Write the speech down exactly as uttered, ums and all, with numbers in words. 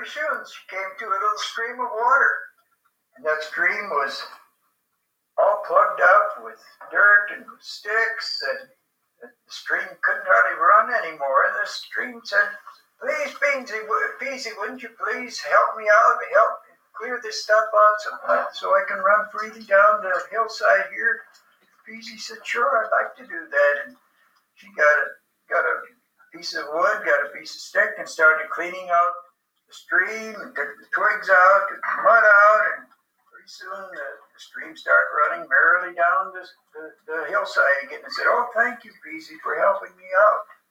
pretty soon she came to a little stream of water. And that stream was all plugged up with dirt and sticks, and the stream couldn't hardly run anymore. And the stream said, "Please, Beansy, Peasy, wouldn't you please help me out, help clear this stuff out so, so I can run freely down the hillside here?" Peasy said, "Sure, I'd like to do that." And she got a, got a piece of wood, got a piece of stick, and started cleaning out the stream, and took the twigs out, took the mud out, and pretty soon the, the stream started running merrily down the, the, the hillside again. And said, "Oh, thank you, Peasy, for helping me out."